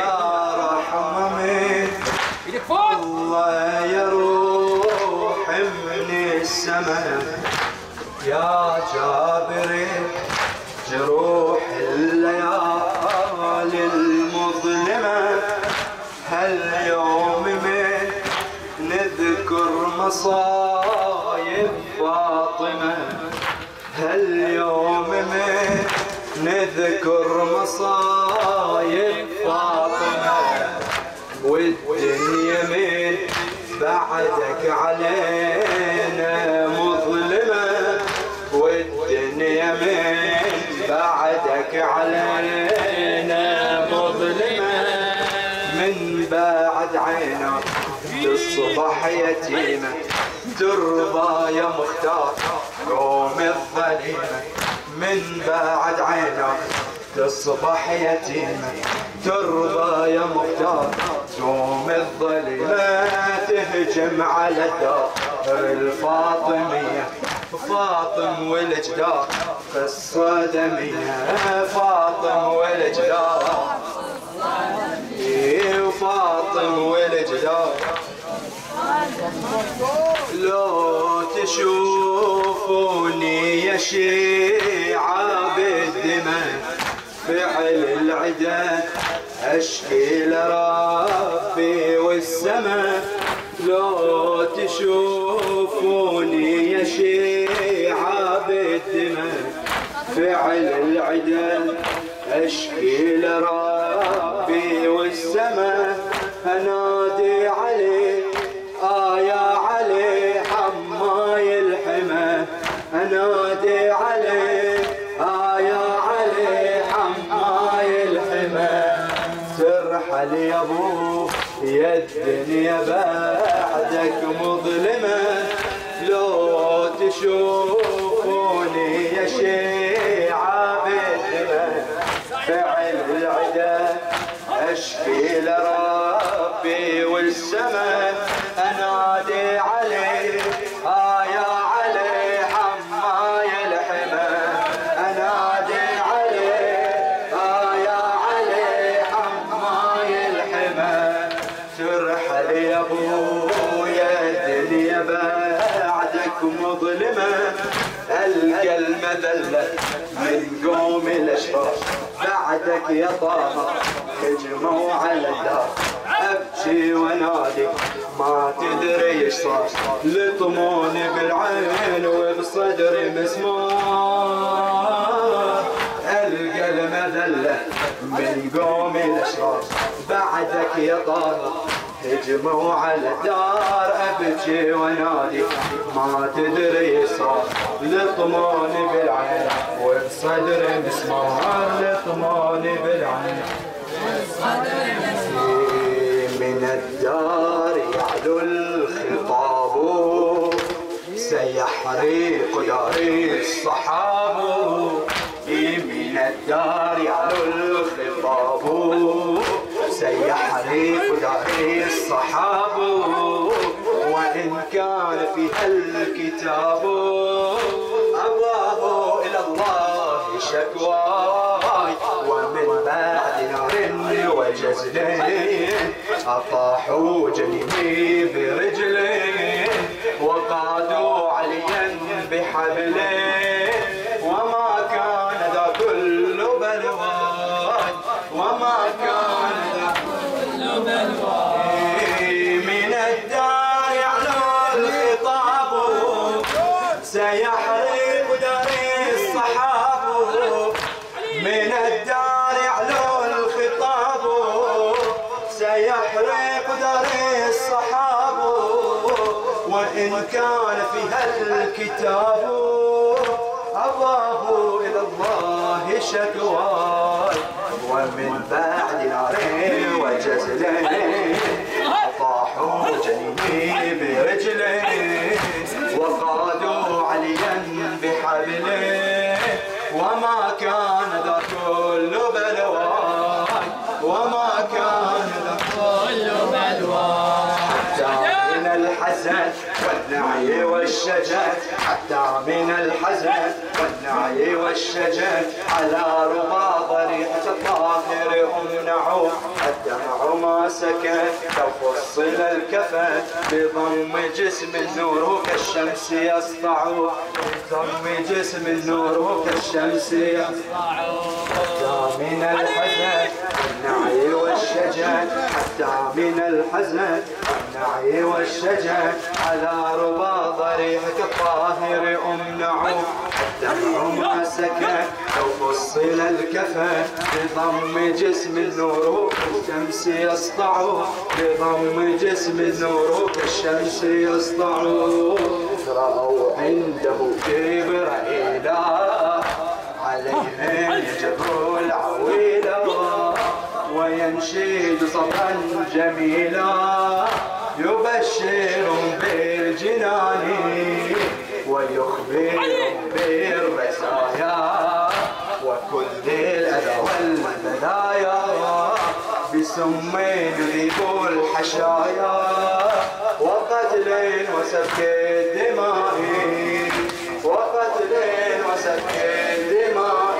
يا رحمة من الله يروح من السماء، يا جابر جروح الليالي المظلمة. هاليوم من نذكر مصايب فاطمة، هاليوم من نذكر مصايب فاطمة. والدنيا من بعدك علينا مظلمة، والدنيا من بعدك علينا مظلمة. من بعد عينك تصبح يتيمة، ترضى يا مختار قوم الظليمة. من بعد عينك تصبح يتيمة، ترضى يا مختار قوم الظليمة. تهجم على الدار الفاطمية، فاطم والجدار قصة دمية. فاطم والجدار وفاطم والجدار. لو تشوفوني يا شيعة بالدماء فعل العدا أشكي لربي والسماء. لو تشوفوني يا شيعة بالدماء فعل العدا أشكي لربي والسماء. أنادي عليه يا علي حماي الحمى، أنادي عليه يا علي حماي الحمى. ترحل يا ابو يا الدنيا بعدك مظلمة. لو تشوفوني يا شيعة بالدماء فعل العدا أشكي لربي والسماء. أنادي عليه يا علي حماي الحمى، أنادي عليه يا علي حماي الحمى. ترحل يا ابويا الدنيا بعدك مظلمة. ألقى المذلة من قوم الأشرار بعدك يا طه هجموا على الدار. أبكي ونادي ما تدري ايش صار، لطموني بالعين وبصدري مسمار. ألقى المذلة من قوم الأشرار بعدك يا طه هجموا على الدار. أبكي ونادي ما تدري ايش صار، لطموني بالعين وبصدري مسمار. لطموني بالعين وبصدري مسمار. من الدار يعلو الخطاب سيحرق داري الصحاب. من الدار يعلو الخطاب سيحرق داري الصحاب. وإن كان فيها الكتاب أباه إلى الله شكواي. ومن بعد نار وجزلين أطاحوا جنيني برجلين، وقادوا عليا بحبلين. وما كان ذا كل بلواي، وما كان ذا كل بلواي. من الدار يعلو الخطاب سيحرق داري الصحاب. من الدار يعلو الخطاب سيحرق داري الصحاب. وإن كان فيها الكتاب أباه إلى الله شكواي. ومن بعد نار وجزلين أطاحوا جنيني برجلين، وقادوا عليا بحبلين. وما كان ذا كل بلواي، وما كان ذا كل بلواي. حتى من الحزن والنعي والشجن، حتى من الحزن والنعي والشجن، على رباط ريحة الطاهر أمنعوا الدمع ما سكت لو فصل الكفن بضم جسم النور كالشمس يسطع بضم جسم النور كالشمس يسطع حتى من الحزن النعي والشجن حتى من الحزن النعي والشجن على ربا ضريحك الطاهر أمنع الدمع ما سكت لو فصل الكفن بضم جسم النور كالشمس يسطع بضم جسم النور كالشمس يسطع رأوا عنده جبرائيل عليهم يجبروا العويلة وينشد صفا جميلا يبشرهم بالجنان ويخبرهم بالرزايا وكل الأذى والبلايا بسم يذيب الحشايا وقتل وسفك الدماء وقتل وسفك الدماء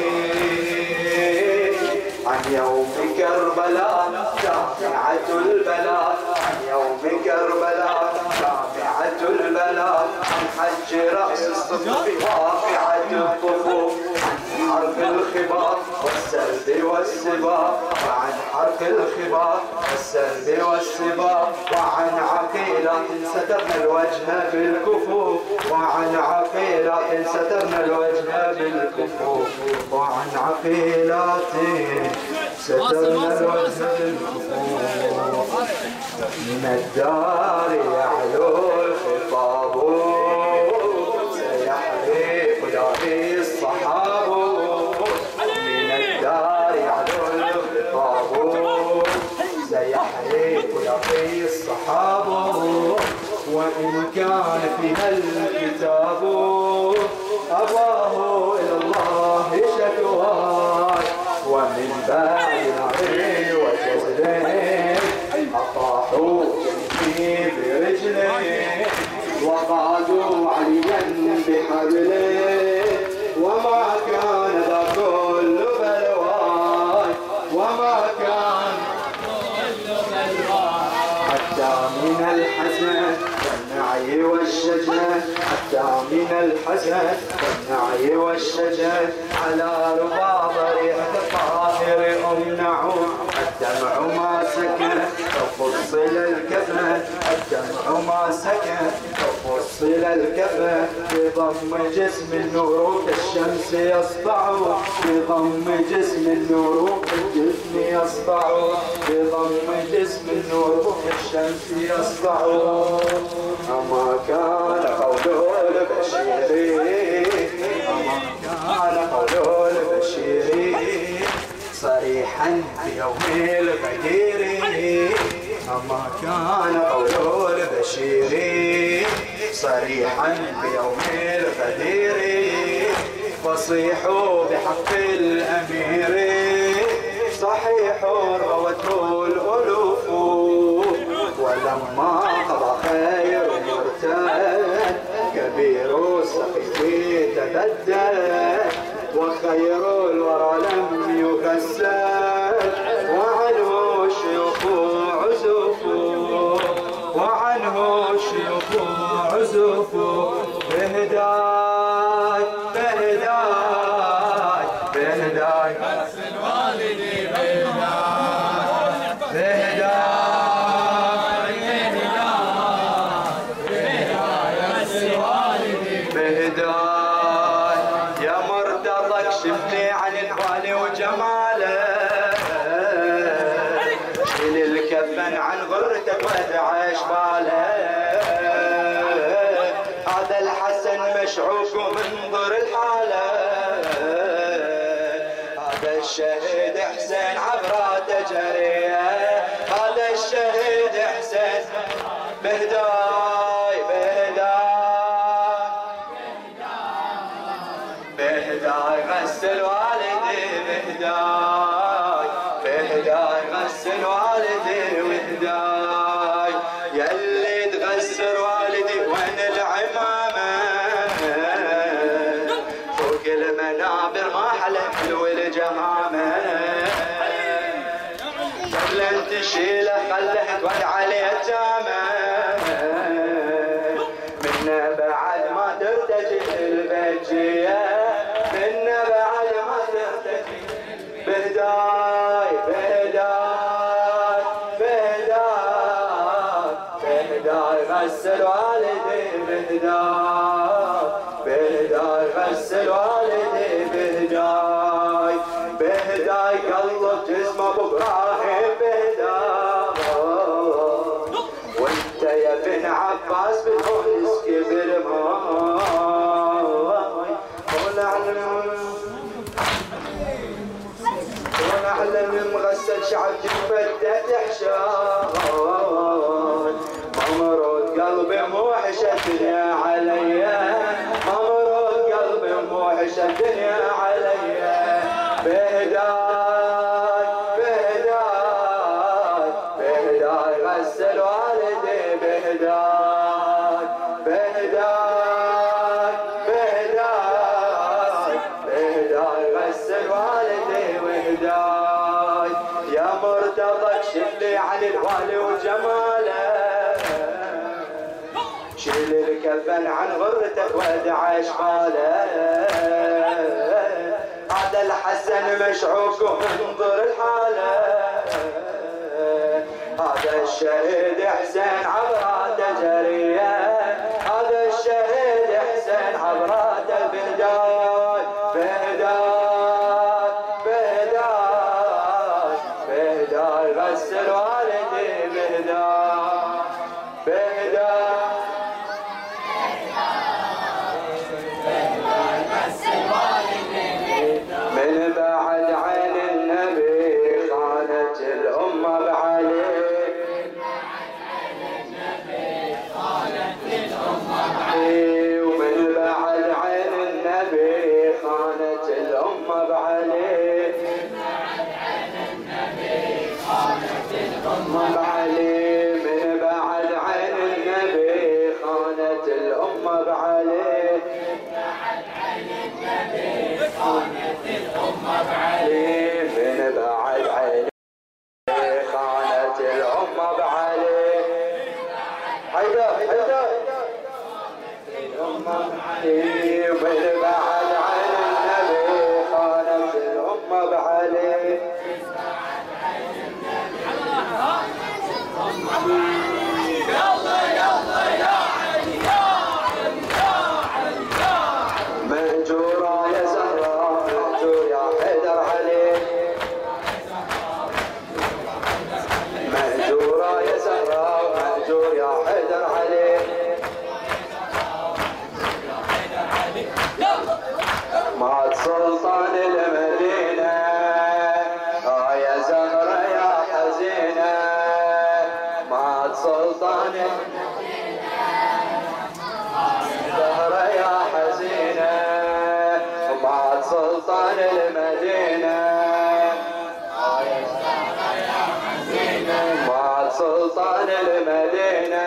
عن يوم كربلاء جامعة البلاء عن يوم كربلاء جامعة البلاء عن حج رأس الصف واقعة الطفوف عن حرف الخباء والسلب والسباء وعن حرف الخباء والسلب والسباء وعن عقيلات سترنا الوجه بالكفوف وعن عقيلات سترنا الوجه بالكفوف وعن عقيلات سترنا الوجه بالكفوف من الدار يعلو الخطاب سيحرق داري الصحاب من الدار يعلو الخطاب سيحرق داري الصحاب وإن كان فيها الكتاب أباه إلى الله شكواه ومن بعد نار وجزر أطاحوا جنبي برجله وقعدوا عليا بحبله وما كان ذا كل بلوان وما كان كل بلوان حتى من الحزن والنعي والشجن حتى من الحزن والنعي والشجن على ربا ضريحة الطاهر أمنع الدمع ما سكن فصل الكفن الدمع ما سكن فصل الكفن بضم جسم النور كالشمس يسطع بضم جسم النور كالجسم يسطع بضم جسم النور كالشمس يسطع أما كان قول البشير أما كان قول البشير صريحا بيوم الغدير أما كان قول البشير صريحا بيوم الغدير فصيحوا بحق الأمير صحيح روته الألوف ولما قضى خير مرتد كبير السقيف تبدد وخير الورى لم يغسل وعنه شيوخ عزوف وعنه شيوخ عزوف بهداي بهداي بهداي غسل والدي بهداي بهداي شفني عن الوالي وجماله شيل الكفن عن غرتك وادعش باله هذا الحسن مشعوق ومنظر الحاله هذا الشهيد حسين عبراته جريه هذا الشهيد حسين بهداي بهداي بهداي غسل والدي بهداي بهداي غسل والدي وهداي يلي تغسل والدي وين العمامة فوق المنابر ما حلم حلو الجمامة لن تشيله خله تودع اليتامى منا بعد ما ترتجي البجيه منا بعد ما ترتجي بهداي بهداي بهداي بهداي غسل والدي بهداي بهداي غسل والدي بهداي بهداي قلب جسمه ابو ابراهيم بهداي وانت يا ابن عباس بتونس كبر ماي ونعلم مغسل شعب جبته تحشان ممرود قلبي موحش الدنيا عليا ممرود قلبي موحش الدنيا عليا بهداي بهداي بهداي غسل والدي بهداي بهداي بهداي بهداي غسل والدي وهداي يا مرتضى اكشف لي عن الوالي وجماله شيل الكفن عن غرتك وادع اشغاله هذا الحسن مشعوق وانظر الحاله هذا الشهيد حسين عبراته جريه هذا الشهيد حسين عبراته بهداي بهداي بهداي بهداي غسل والدي بهداي بهداي من بعد عين النبي خانت الأمة بعلي ومن بعد عين النبي خانت الأمة بعلي بعلي من بعد عين النبي خانت الأمة بعلي من بعد عين خانت الأمة بعلي حيدر حيدر الأمة بعلي من بعد عين النبي خانت الأمة بعلي يلا يلا يا علي يا علي يا علي يا علي مهجورة يا زهراء مهجور يا حيدر علي مهجورة يا زهراء مهجور يا حيدر علي مات سلطان المدينة يا زهرة يا حزينة مات سلطان زهرة يا حزينة مات سلطان المدينة مات سلطان المدينة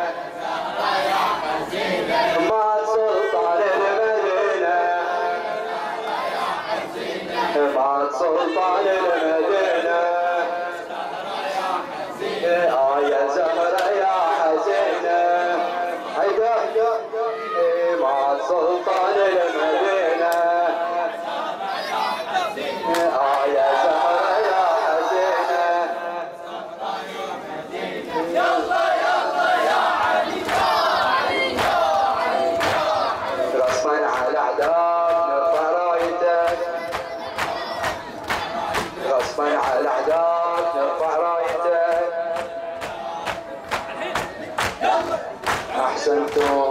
مات سلطان المدينة مات سلطان المدينة يا زهرة يا حزينة هيدا مات سلطان المدينة يا زهرة يا حزينة يلا يلا يا علي يا علي يا علي يا علي رسما على اعداد نرفع رايتك غصبا على الاعداد نرفع رايتك احسنتم